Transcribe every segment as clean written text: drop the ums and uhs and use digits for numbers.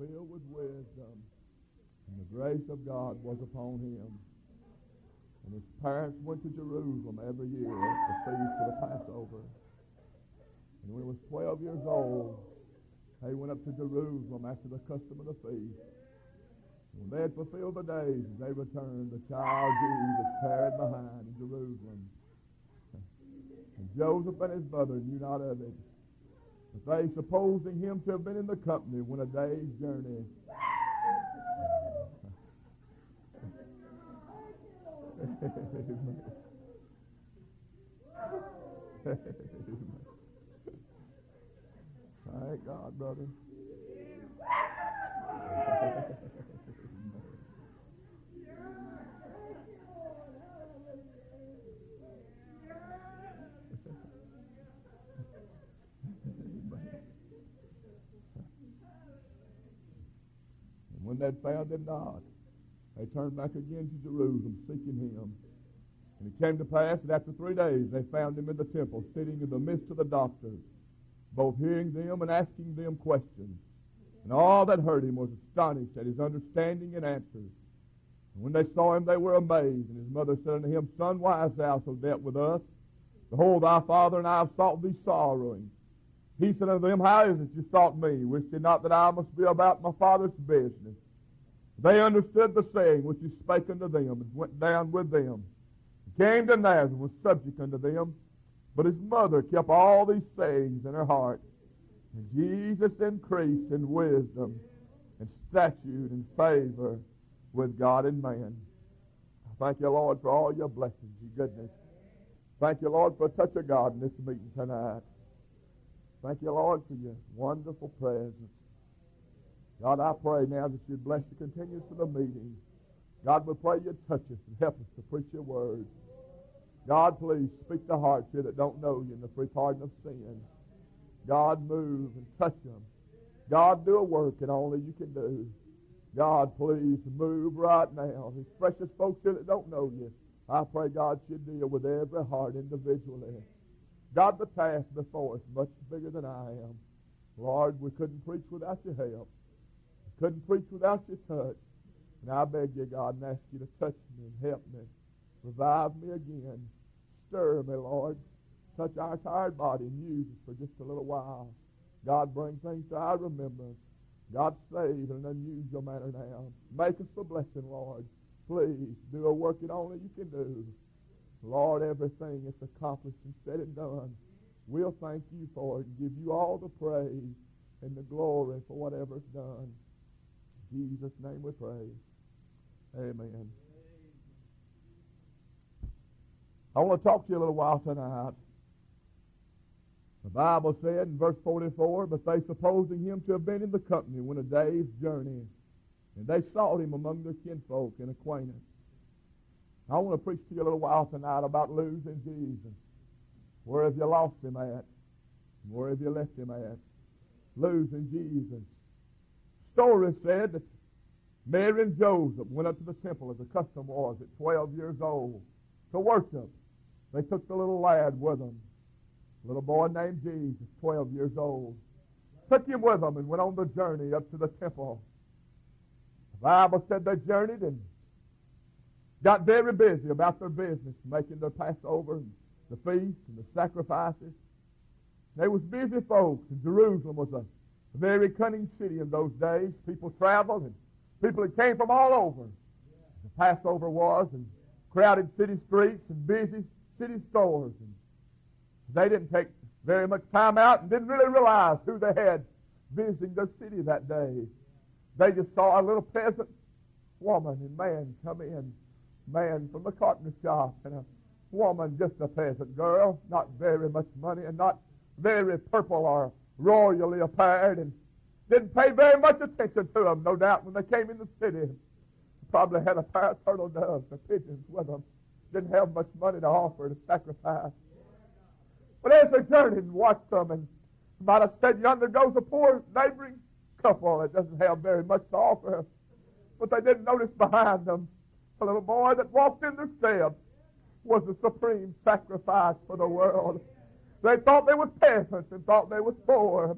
filled with wisdom, and the grace of God was upon him. And his parents went to Jerusalem every year at the feast of the Passover. And when he was 12 years old, they went up to Jerusalem after the custom of the feast. When they had fulfilled the days, as they returned, the child Jesus tarried behind in Jerusalem. And Joseph and his mother knew not of it. But they, supposing him to have been in the company, went a day's journey. Thank God, brother. And when they found him not, they turned back again to Jerusalem, seeking him. And it came to pass that after 3 days they found him in the temple, sitting in the midst of the doctors, both hearing them and asking them questions. And all that heard him was astonished at his understanding and answers. And when they saw him, they were amazed. And his mother said unto him, Son, why hast thou so dealt with us? Behold, thy father and I have sought thee sorrowing. He said unto them, How is it you sought me? Wist ye not that I must be about my father's business? They understood the saying which he spake unto them, and went down with them. He came to Nazareth, and was subject unto them. But his mother kept all these sayings in her heart. And Jesus increased in wisdom and stature and favor with God and man. I thank you, Lord, for all your blessings, your goodness. Thank you, Lord, for a touch of God in this meeting tonight. Thank you, Lord, for your wonderful presence. God, I pray now that you'd bless the continuance of the meeting. God, we pray you'd touch us and help us to preach your word. God, please speak to hearts here that don't know you in the free pardon of sin. God, move and touch them. God, do a work that only you can do. God, please move right now. These precious folks here that don't know you, I pray God should deal with every heart individually. God, the task before us is much bigger than I am. Lord, we couldn't preach without your help. We couldn't preach without your touch. And I beg you, God, and ask you to touch me and help me. Revive me again. Stir me, Lord. Touch our tired body and use us for just a little while. God, bring things to our remembrance. God, save in an unusual manner now. Make us a blessing, Lord. Please do a work that only you can do. Lord, everything is accomplished and said and done. We'll thank you for it and give you all the praise and the glory for whatever's done. In Jesus' name we pray. Amen. I want to talk to you a little while tonight. The Bible said in verse 44, But they, supposing him to have been in the company, went a day's journey, and they sought him among their kinfolk and acquaintance. I want to preach to you a little while tonight about losing Jesus. Where have you lost him at? Where have you left him at? Losing Jesus. Story said that Mary and Joseph went up to the temple as the custom was at 12 years old to worship. They took the little lad with them. A little boy named Jesus, 12 years old. Took him with them and went on the journey up to the temple. The Bible said they journeyed and got very busy about their business, making their Passover and the feast and the sacrifices. They was busy folks, and Jerusalem was a very cunning city in those days. People traveled, and people that came from all over. The Passover was, and crowded city streets and busy city stores. And they didn't take very much time out and didn't really realize who they had visiting their city that day. They just saw a little peasant woman and man come in. Man from the carpenter shop, and a woman, just a peasant girl, not very much money and not very purple or royally attired, and didn't pay very much attention to them, no doubt, when they came in the city. Probably had a pair of turtle doves or pigeons with them. Didn't have much money to offer to sacrifice. But as they journeyed and watched them, and might have said, yonder goes a poor neighboring couple that doesn't have very much to offer. But they didn't notice behind them a little boy that walked in their steps was the supreme sacrifice for the world. They thought they was peasants and thought they was poor.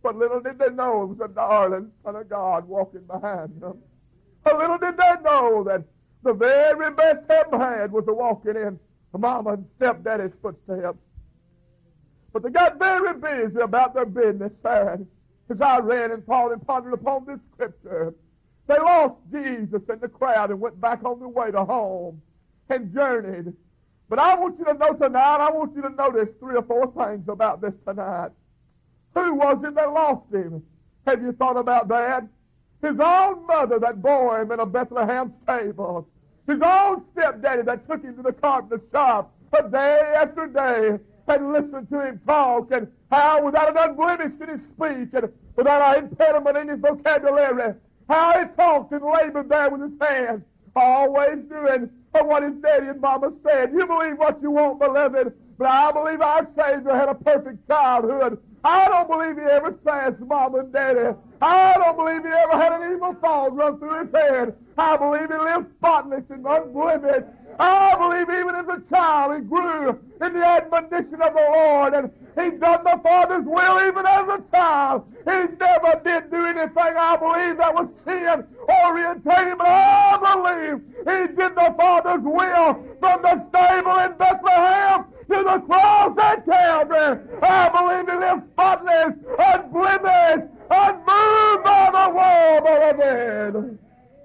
But little did they know it was a darling Son of God walking behind them. Little did they know that the very best heaven had was walking in Mama and Stepdaddy's footsteps. But they got very busy about their business, and as I read and thought and pondered upon this scripture, they lost Jesus in the crowd and went back on their way to home and journeyed. But I want you to know tonight, I want you to notice 3 or 4 things about this tonight. Who was it that lost him? Have you thought about that? His own mother that bore him in a Bethlehem stable. His own stepdaddy that took him to the carpenter shop a day after day and listened to him talk, and how without an unblemish in his speech and without an impediment in his vocabulary, how he talked and labored there with his hands, always doing what his daddy and mama said. You believe what you want, beloved, but I believe our Savior had a perfect childhood. I don't believe he ever said mama and daddy. I don't believe he ever had an evil thought run through his head. I believe he lived spotless and unblemished. I believe even as a child he grew in the admonition of the Lord, and he done the Father's will even as a child. He never did do anything, I believe, that was sin orientated, but I believe he did the Father's will from the stable in Bethlehem to the cross at Calvary. I believe he lived spotless, unblemished, unmoved by the world, beloved.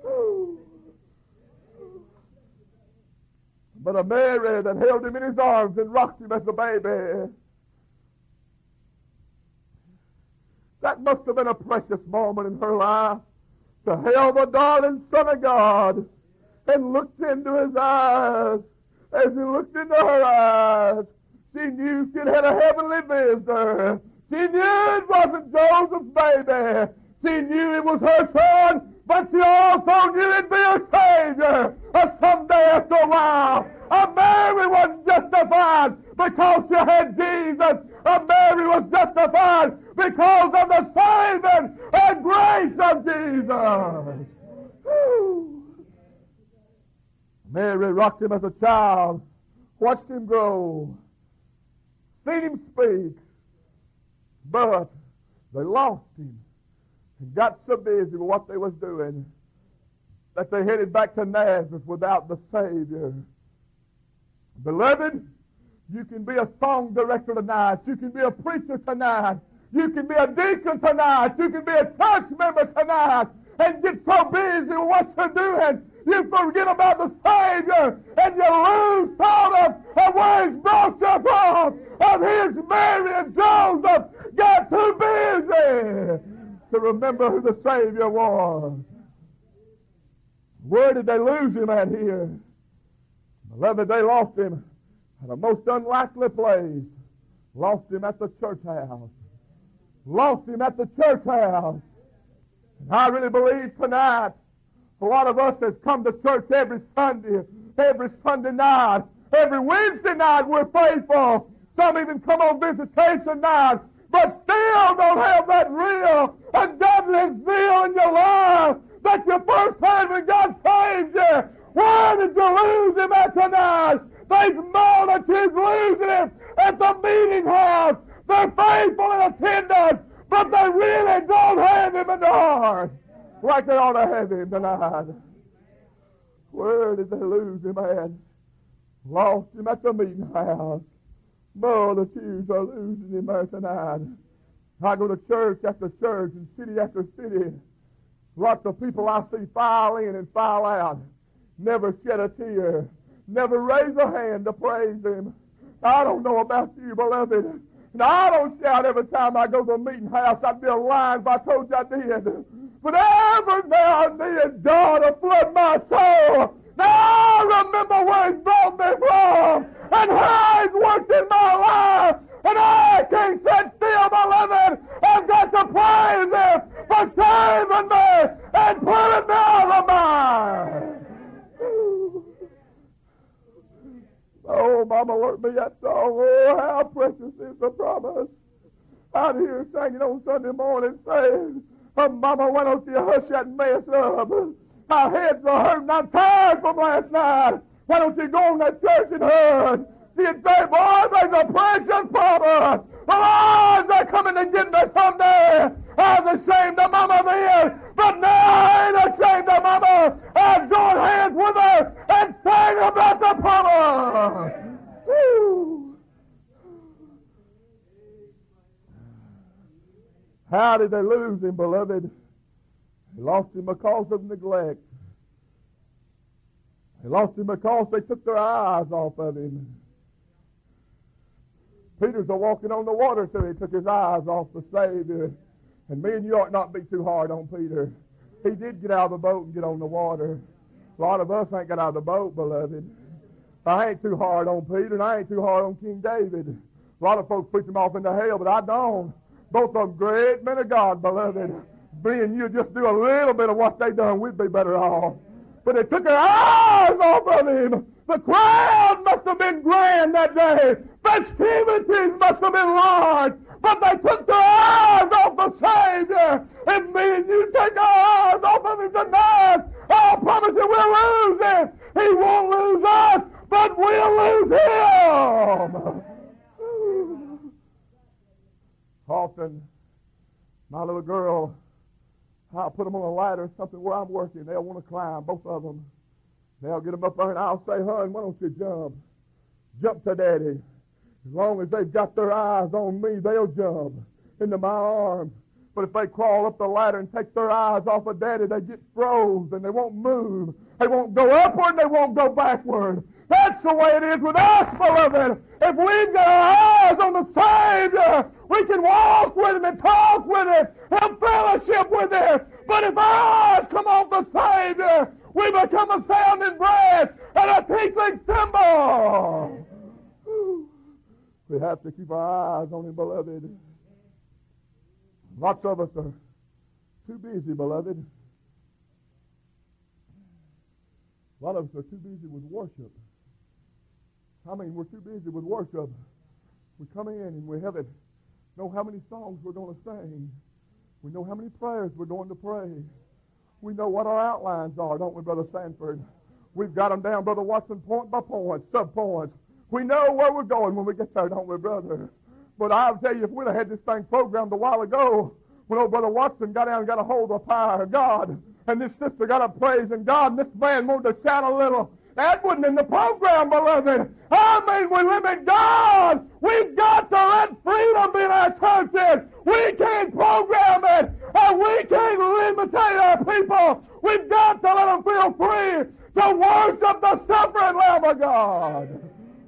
But a Mary that held him in his arms and rocked him as a baby. That must have been a precious moment in her life, to held the darling Son of God and looked into his eyes. As he looked into her eyes, she knew she had a heavenly visitor. She knew it wasn't Joseph's baby. She knew it was her son, but she also knew it'd be a Savior someday after a while. A Mary was justified because she had Jesus. A Mary was justified because of the saving and grace of Jesus. Whew. Mary rocked him as a child, watched him grow, seen him speak, but they lost him and got so busy with what they was doing that they headed back to Nazareth without the Savior. Beloved, you can be a song director tonight. You can be a preacher tonight. You can be a deacon tonight. You can be a church member tonight and get so busy with what you're doing, you forget about the Savior and you lose thought of where He's brought you from. Of His Mary and Joseph got too busy to remember who the Savior was. Where did they lose Him at here? Beloved, they lost Him at a most unlikely place. Lost Him at the church house. Lost Him at the church house. And I really believe tonight, a lot of us has come to church every Sunday night, every Wednesday night we're faithful. Some even come on visitation night, but still don't have that real and godly zeal in your life that you first had when God saved you. Why did you lose Him at tonight? There's multitudes losing Him at the meeting house. They're faithful in attendance, but they really don't have Him in their heart like they ought to have Him tonight. Where did they lose Him at? Lost Him at the meeting house. Multitudes are losing Him there tonight. I go to church after church and city after city. Lots of people I see file in and file out. Never shed a tear. Never raise a hand to praise Him. I don't know about you, beloved. And I don't shout every time I go to a meeting house. I'd be a liar if I told you I did. But every now and then, God will flood my soul. Now I remember where He's brought me from and how He's worked in my life. And I can't sit still, beloved. I've got to praise Him for saving me and pulling me out of the mire. Oh, Mama learned me that song. Oh, how precious is the promise. I'd hear her singing on Sunday morning saying, oh, Mama, why don't you hush that mess up? My heads are hurting. I'm tired from last night. Why don't you go on that church and hush? She'd say, boy, there's a precious promise. The Lord's are coming to get me someday. wasn't ashamed of Mama then, but now I ain't ashamed of Mama. I joined hands with her and sang about the promise. Woo. How did they lose him, beloved? They lost him because of neglect. They lost him because they took their eyes off of him. Peter's walking on the water till he took his eyes off the Savior. And me and you ought not be too hard on Peter. He did get out of the boat and get on the water. A lot of us ain't got out of the boat, beloved. I ain't too hard on Peter, and I ain't too hard on King David. A lot of folks preach him off into hell, but I don't. Both of them great men of God, beloved. Me and you just do a little bit of what they done, we'd be better off. But they took their eyes off of him. The crowd must have been grand that day. Festivities must have been large. But they took their eyes off the Savior. And me and you take our eyes off of him tonight, I promise you we'll lose him. He won't lose us, but we'll lose him. Often, my little girl, I'll put them on a ladder or something where I'm working. They'll want to climb, both of them. They'll get them up there, and I'll say, "Hon, why don't you jump? Jump to Daddy." As long as they've got their eyes on me, they'll jump into my arms. But if they crawl up the ladder and take their eyes off of Daddy, they get froze and they won't move. They won't go upward and they won't go backward. That's the way it is with us, beloved. If we've got our eyes on the Savior, we can walk with Him and talk with Him, have fellowship with Him. But if our eyes come off the Savior, we become a sounding brass and a tinkling cymbal. We have to keep our eyes on Him, beloved. Lots of us are too busy, beloved. A lot of us are too busy with worship. I mean, we're too busy with worship. We come in and we haven't know how many songs we're going to sing. We know how many prayers we're going to pray. We know what our outlines are, don't we, Brother Sanford? We've got them down, Brother Watson, point by point, sub-points. We know where we're going when we get there, don't we, brother? But I'll tell you, if we'd have had this thing programmed a while ago, when old Brother Watson got down and got a hold of the power of God, and this sister got up praising God, and this man wanted to shout a little, that wasn't in the program, beloved. I mean, we limit God. We've got to let freedom be in our churches. We can't program it, and we can't limitate our people. We've got to let them feel free to worship the suffering Lamb of God.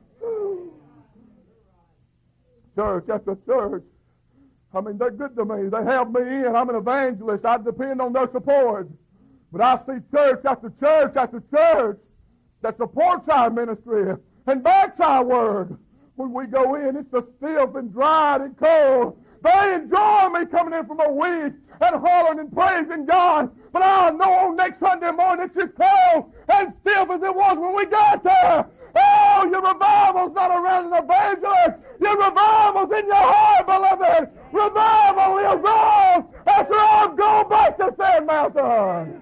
Church after church, I mean, they're good to me. They help me in. I'm an evangelist. I depend on their support. But I see church after church after church that supports our ministry and backs our word. When we go in, it's so stiff and dry and cold. They enjoy me coming in from a week and hollering and praising God. But I know on next Sunday morning it's as cold and stiff as it was when we got there. Oh, your revival's not around an evangelist. Your revival's in your heart, beloved. Revival lives on after I've gone back to Sand Mountain.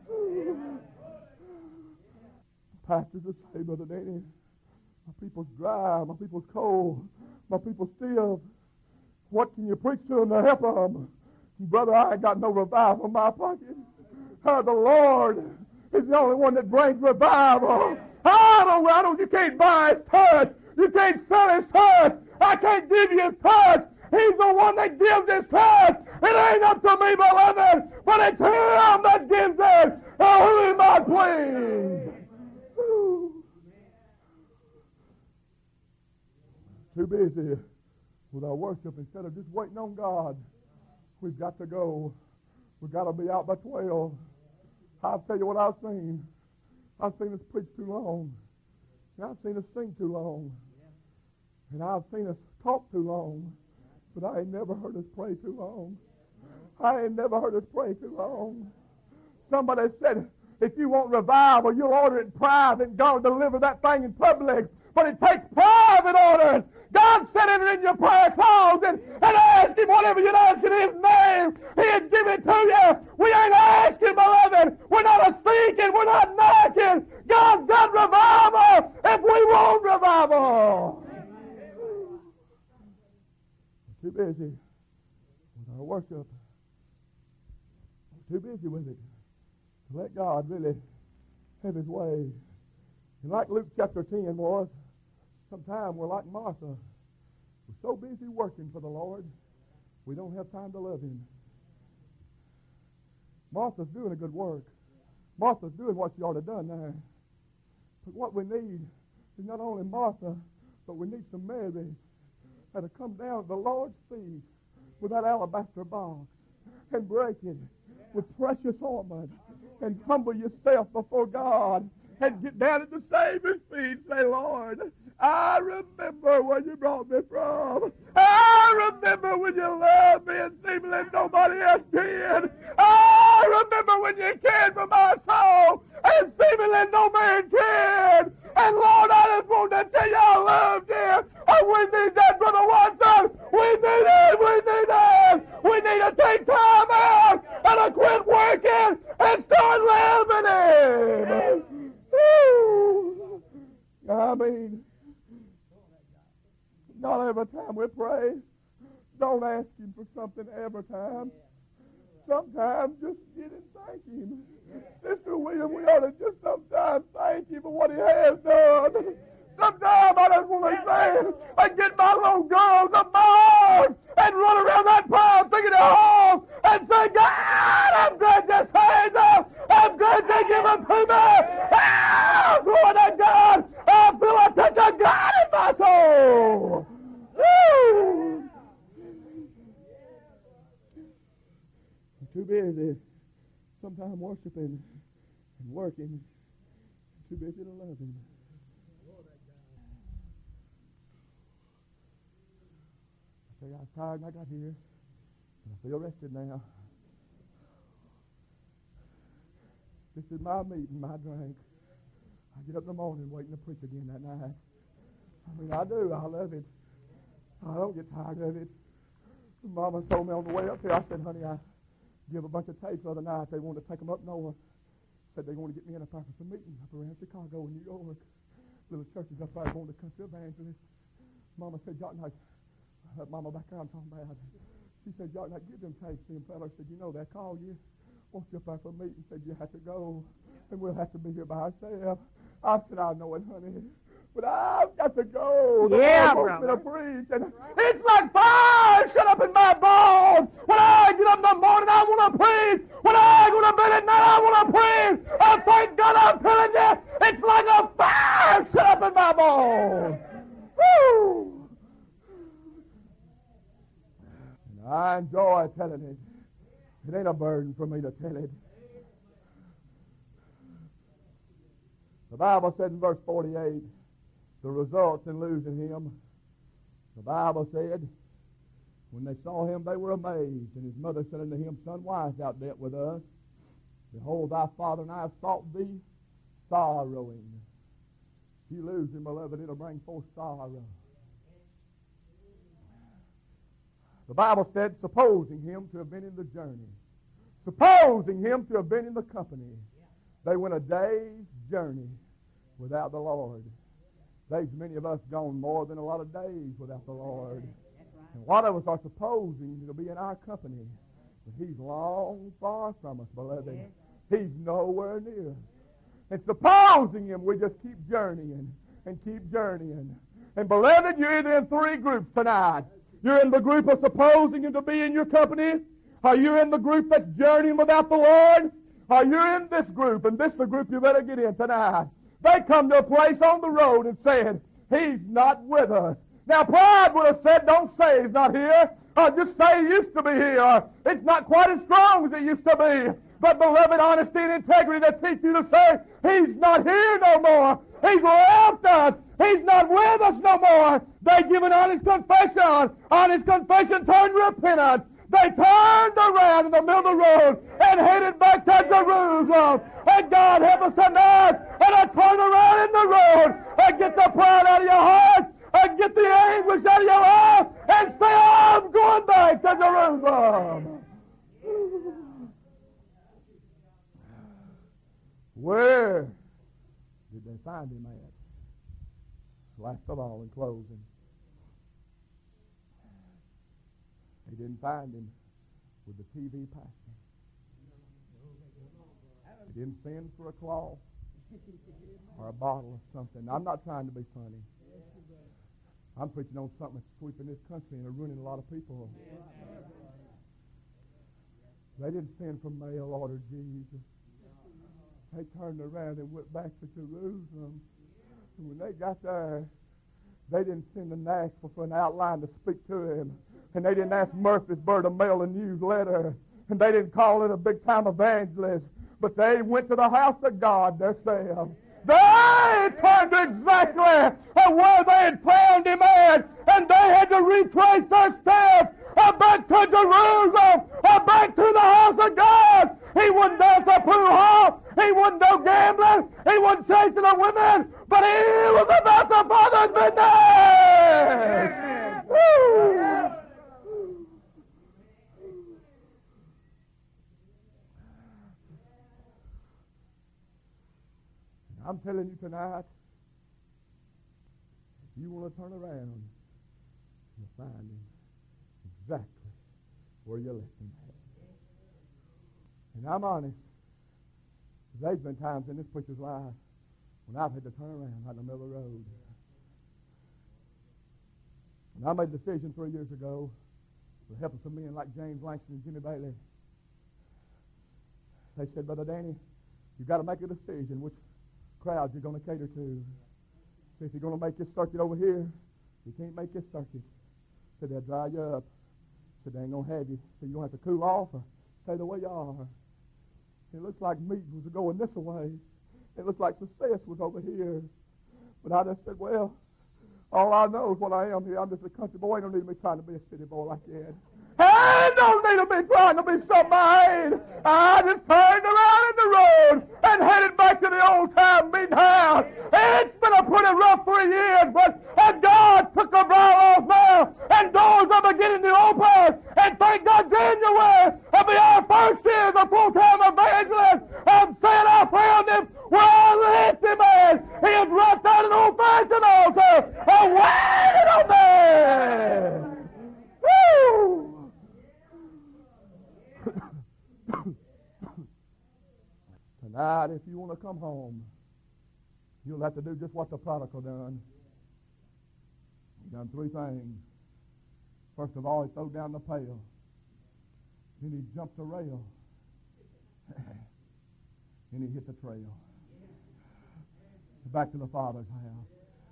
Pastors will say, Brother Danny, my people's dry, my people's cold, my people's stiff. What can you preach to them to help them? Brother, I ain't got no revival in my pocket. The Lord is the only one that brings revival. I don't, you can't buy His touch. You can't sell His touch. I can't give you His touch. He's the one that gives His touch. It ain't up to me, beloved, but it's Him that gives it. Oh, who am I pleased? Too busy with our worship instead of just waiting on God. We've got to go. We've got to be out by 12. I'll tell you what I've seen. I've seen us preach too long. And I've seen us sing too long. And I've seen us talk too long. But I ain't never heard us pray too long. I ain't never heard us pray too long. Somebody said, if you want revival, you'll order it in private and God will deliver that thing in public. But it takes private orders. God said it in your prayer closet and ask Him whatever you'd ask in His name. He'd give it to you. We ain't asking, beloved. We're not seeking. We're not knocking. God's got revival if we want revival. We're too busy with our worship. Too busy with it to let God really have His way. And like Luke chapter 10 was, sometimes we're like Martha. We're so busy working for the Lord, we don't have time to love Him. Martha's doing a good work. Martha's doing what she ought to have done there. But what we need is not only Martha, but we need some Marys that'll come down to the Lord's feet with that alabaster box and break it with precious ointment and humble yourself before God and get down at the Savior's feet and say, Lord, I remember where you brought me from. I remember when you loved me and seemingly nobody else did. I remember when you cared for my soul and seemingly no man cared. And Lord, I just want to tell you I loved you. Oh, we need that, Brother Watson. We need it. We need it. We need to take time out and to quit working and start loving Him. Woo. I mean, not every time we pray. Don't ask Him for something every time. Sometimes just get and thank Him. Sister William, we ought to just sometimes thank Him for what He has done. Sometimes I just want to say, I get my little girls up my arms and run around that pile thinking of home and say, God, I'm glad this hands up. I'm glad they give them to me. Ah, glory to God. I feel a touch of God in my soul. Woo! I'm too busy sometimes worshiping and working. Too busy to love Him. I tell you, I was tired when I got here, and I feel rested now. This is my meeting, my drink. I get up in the morning waiting to preach again that night. I mean, I do. I love it. I don't get tired of it. Mama told me on the way up here, I said, honey, I give a bunch of tapes the other night. They wanted to take them up north. Said they want to get me in a for some meetings up around Chicago and New York. Little churches up there going to country evangelists. Mama said, Jock Knight, Mama back there I'm talking about. She said, Jock Knight, give them tapes to them fellas. Said, you know, they called you. Want you up there for a meeting. Said, you have to go. And we'll have to be here by ourselves. I said, I know it, honey. But I've got to go. Yeah, the Lord wants me to brother. preach. And it's like fire shut up in my bones. When I get up in the morning, I want to preach. When I go to bed at night, I want to preach. I thank God I'm telling you, it's like a fire shut up in my bones. Woo! And I enjoy telling it. It ain't a burden for me to tell it. The Bible said in verse 48, the results in losing him. The Bible said, when they saw him, they were amazed. And his mother said unto him, Son, why hast thou dealt with us? Behold, thy father and I have sought thee sorrowing. If you lose him, beloved, it'll bring forth sorrow. The Bible said, supposing him to have been in the journey, supposing him to have been in the company, they went a day's journey without the Lord. There's many of us gone more than a lot of days without the Lord. And a lot of us are supposing to be in our company. But He's long far from us, beloved. He's nowhere near us. And supposing Him, we just keep journeying and keep journeying. And beloved, you're either in three groups tonight. You're in the group of supposing Him to be in your company, or you're in the group that's journeying without the Lord, or you're in this group, and this is the group you better get in tonight. They come to a place on the road and said, He's not with us. Now, pride would have said, don't say He's not here, or just say He used to be here, or it's not quite as strong as it used to be. But, beloved, honesty and integrity that teach you to say, He's not here no more. He's left us. He's not with us no more. They give an honest confession. Honest confession turned repentance. They turned around in the middle of the road and headed back to Jerusalem. And God help us tonight and I turn around in the road and get the pride out of your heart and get the anguish out of your heart and say, I'm going back to Jerusalem. Where did they find him at? Last of all, in closing, they didn't find him with the TV pastor. didn't sin for a cloth or a bottle or something. I'm not trying to be funny. I'm preaching on something that's sweeping this country and ruining a lot of people. They didn't sin for mail order Jesus. They turned around and went back to Jerusalem. And when they got there, they didn't send an ask for an outline to speak to him. And they didn't ask Murfreesboro to mail a newsletter. And they didn't call it a big-time evangelist. But they went to the house of God themselves. They turned exactly where they had found him at. And they had to retrace their steps back to Jerusalem, back to the house of God. He wouldn't dance a pool. He wouldn't do gambling. He wasn't chasing the women. But he was about the Father's business. Woo! I'm telling you tonight, if you want to turn around, you'll find him exactly where you left him at. And I'm honest, there's been times in this preacher's life when I've had to turn around out in the middle of the road. And I made a decision 3 years ago with the help of some men like James Langston and Jimmy Bailey. They said, Brother Danny, you've got to make a decision which crowd you're going to cater to. So if you're going to make this circuit over here, you can't make this circuit. So they'll dry you up. So they ain't going to have you. So you're going to have to cool off or stay the way you are. It looks like meat was going this way. It looks like success was over here. But I just said, well, all I know is what I am here. I'm just a country boy. I don't need me trying to be a city boy like that. I don't need to be trying to be somebody. I just turned around in the road and headed back to the old time meeting house. It's been a pretty rough 3 years, but God took the brow off now, and doors are beginning to open. And thank God, January will be our first year as a full-time evangelist. I'm saying I found him where I left him at. He is right there at an old-fashioned altar. Waiting on me. Woo! Tonight, if you want to come home, you'll have to do just what the prodigal done. He done 3 things. First of all, he threw down the pail. Then he jumped the rail. Then he hit the trail. Back to the Father's house.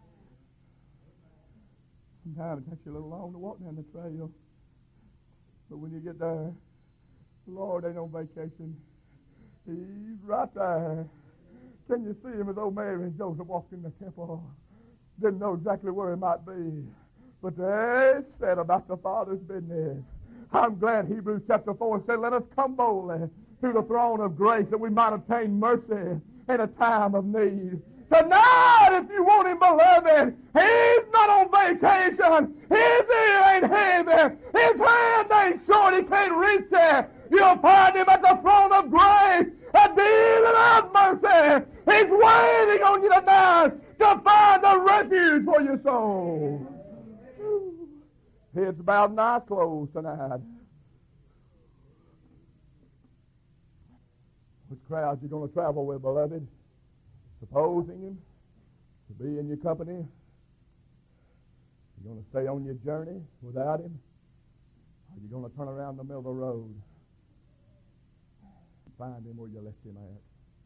Sometimes it takes you a little long to walk down the trail. But when you get there, the Lord ain't on vacation. He's right there. Can you see him as old Mary and Joseph walked in the temple? Didn't know exactly where he might be. But they said about the Father's business. I'm glad Hebrews chapter 4 said, let us come boldly to the throne of grace that we might obtain mercy in a time of need. Tonight, if you want him, beloved, he's not on vacation. His ear ain't heavy. His hand ain't short. He can't reach it. You'll find him at the throne of grace, a dealing of mercy. He's waiting on you tonight to find a refuge for your soul. Heads bowed and eyes closed tonight. Which crowd you going to travel with, beloved? Supposing him to be in your company? You going to stay on your journey without him? Or are you going to turn around the middle of the road and find him where you left him at?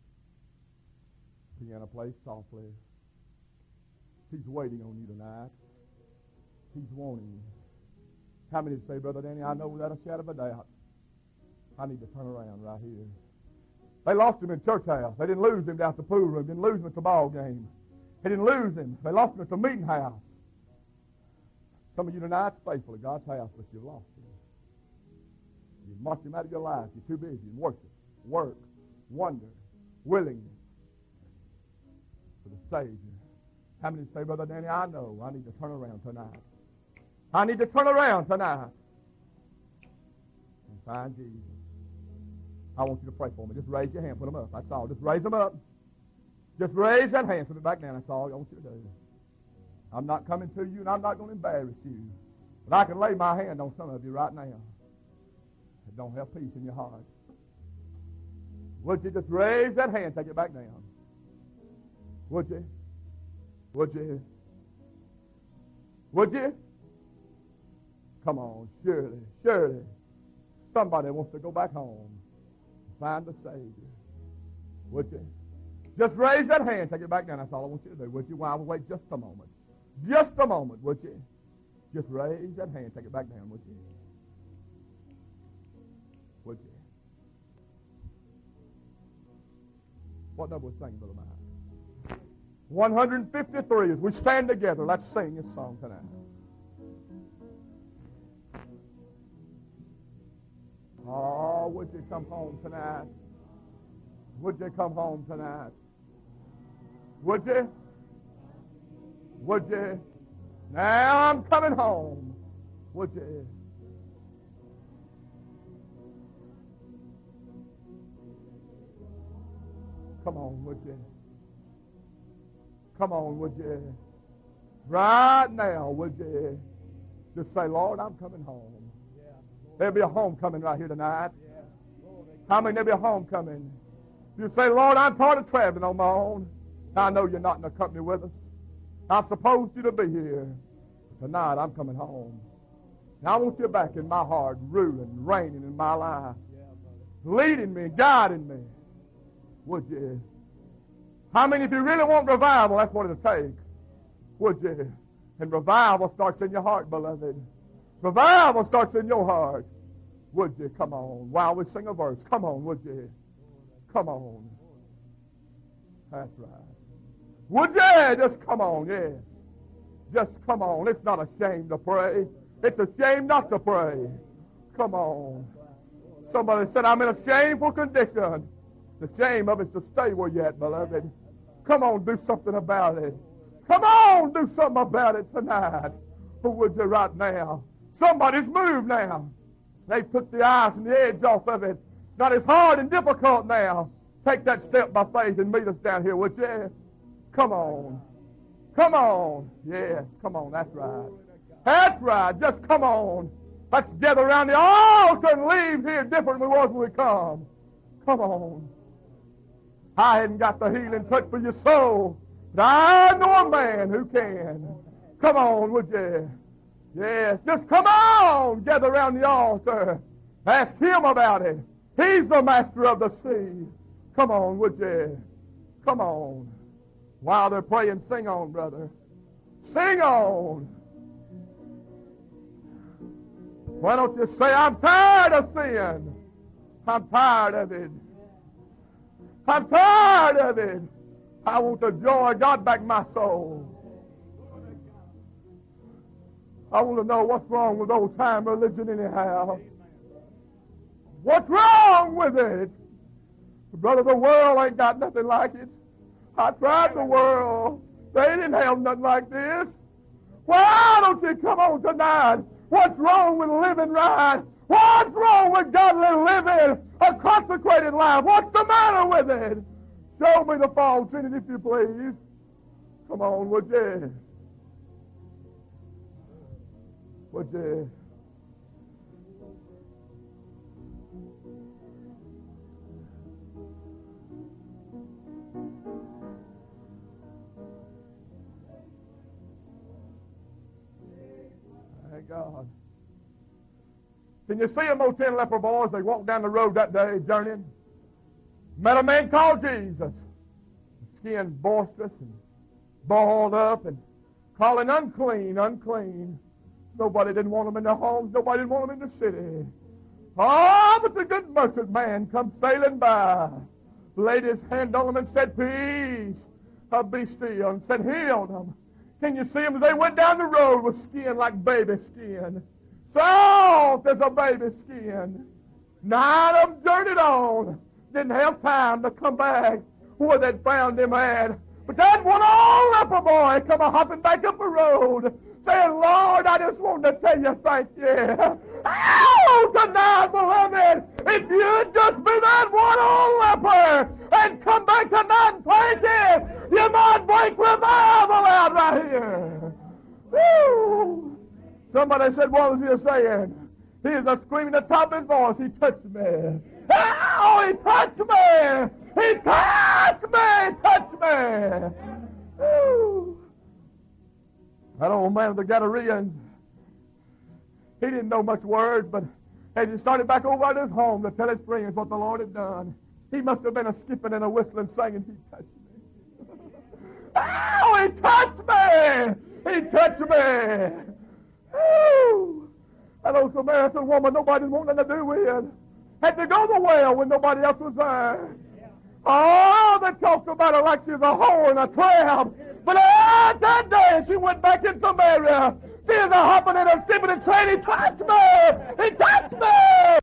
Piano plays softly. He's waiting on you tonight. He's wanting you. How many say, Brother Danny, I know without a shadow of a doubt, I need to turn around right here. They lost him in church house. They didn't lose him down at the pool room. Didn't lose him at the ball game. They didn't lose him. They lost him at the meeting house. Some of you tonight's faithful at God's house, but you've lost him. You've marked him out of your life. You're too busy in worship, work, wonder, willingness for the Savior. How many say, Brother Danny, I know I need to turn around tonight. I need to turn around tonight and find Jesus. I want you to pray for me. Just raise your hand. Put them up. That's all. Just raise them up. Just raise that hand. Put it back down. That's all I want you to do. I'm not coming to you, and I'm not going to embarrass you. But I can lay my hand on some of you right now. It don't have peace in your heart. Would you just raise that hand, take it back down? Would you? Would you? Would you? Come on, surely, surely. Somebody wants to go back home and find the Savior. Would you? Just raise that hand, take it back down. That's all I want you to do. Would you? While we wait just a moment. Just a moment, would you? Just raise that hand, take it back down, would you? Would you? What number was singing, Brother Mike? 153. As we stand together, let's sing this song tonight. Oh, would you come home tonight? Would you come home tonight? Would you? Would you? Now I'm coming home. Would you? Come on, would you? Come on, would you? Right now, would you? Just say, Lord, I'm coming home. There'll be a homecoming right here tonight. How many there'll be a homecoming? You say, Lord, I'm tired of traveling on my own. I know you're not in the company with us. I'm supposed you to be here. But tonight, I'm coming home. Now, I want you back in my heart, ruling, reigning in my life, leading me, guiding me. Would you? How many, if you really want revival, that's what it'll take. Would you? And revival starts in your heart, beloved. Revival starts in your heart. Would you? Come on. While we sing a verse. Come on, would you? Come on. That's right. Would you? Just come on, yes. Just come on. It's not a shame to pray. It's a shame not to pray. Come on. Somebody said, I'm in a shameful condition. The shame of it is to stay where you're at, beloved. Come on, do something about it. Come on, do something about it tonight. Or would you right now? Somebody's moved now. They took the ice and the edge off of it. It's not as hard and difficult now. Take that step by faith and meet us down here, would you? Come on. Come on. Yes, come on. That's right. That's right. Just come on. Let's gather around the altar and leave here different than we was when we come. Come on. I hadn't got the healing touch for your soul, but I know a man who can. Come on, would you? Yes, just come on. Gather around the altar. Ask him about it. He's the master of the sea. Come on, would you? Come on. While they're praying, sing on, brother. Sing on. Why don't you say, I'm tired of sin. I'm tired of it. I'm tired of it. I want the joy of God back in my soul. I want to know what's wrong with old-time religion anyhow. What's wrong with it? Brother, the world ain't got nothing like it. I tried the world. They didn't have nothing like this. Why don't you come on tonight? What's wrong with living right? What's wrong with godly living? A consecrated life. What's the matter with it? Show me the faults in it, if you please. Come on, would you? Would you? Thank God. Can you see them, those 10 leper boys? They walked down the road that day, journeying. Met a man called Jesus. Skin boisterous and balled up and calling unclean, unclean. Nobody didn't want them in their homes. Nobody didn't want them in the city. Oh, but the good merchant man comes sailing by, laid his hand on them and said, peace, be still, and said, heal them. Can you see them as they went down the road with skin like baby skin? Soft as a baby skin. 9 of them journeyed on. Didn't have time to come back where they'd found him at. But that one old leper boy come a-hopping back up the road, saying, Lord, I just wanted to tell you thank you. Oh, tonight, beloved, if you'd just be that one old leper and come back tonight and thank him, you might break revival out right here. Woo! Somebody said, what was he saying? He is a screaming at the top of his voice. He touched me. Oh, he touched me. He touched me. He touched me. Woo. That old man of the Gadareans, he didn't know much words, but as he started back over at his home to tell his friends what the Lord had done, he must have been a skipping and a whistling, singing, he touched me. Oh, he touched me. He touched me. Oh, that old Samaritan woman nobody wanted nothing to do with had to go to the well when nobody else was there. Oh, they talked about her like she was a whore and a tramp. But that day she went back in Samaria. She is a hopping and a skipping and saying, he touched me! He touched me!